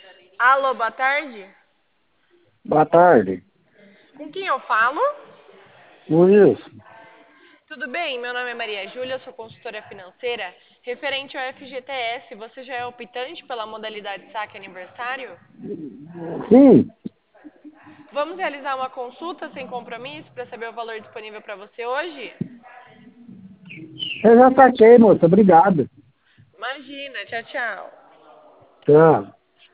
Alô, boa tarde. Boa tarde. Com quem eu falo? Luiz, Tudo bem? Meu nome é Maria Júlia, sou consultora financeira. Referente ao FGTS, você já é optante pela modalidade saque aniversário? sim, Vamos realizar uma consulta sem compromisso para saber o valor disponível para você hoje? eu já saquei, moça. Obrigado. Imagina, tchau, tchau. Tchau.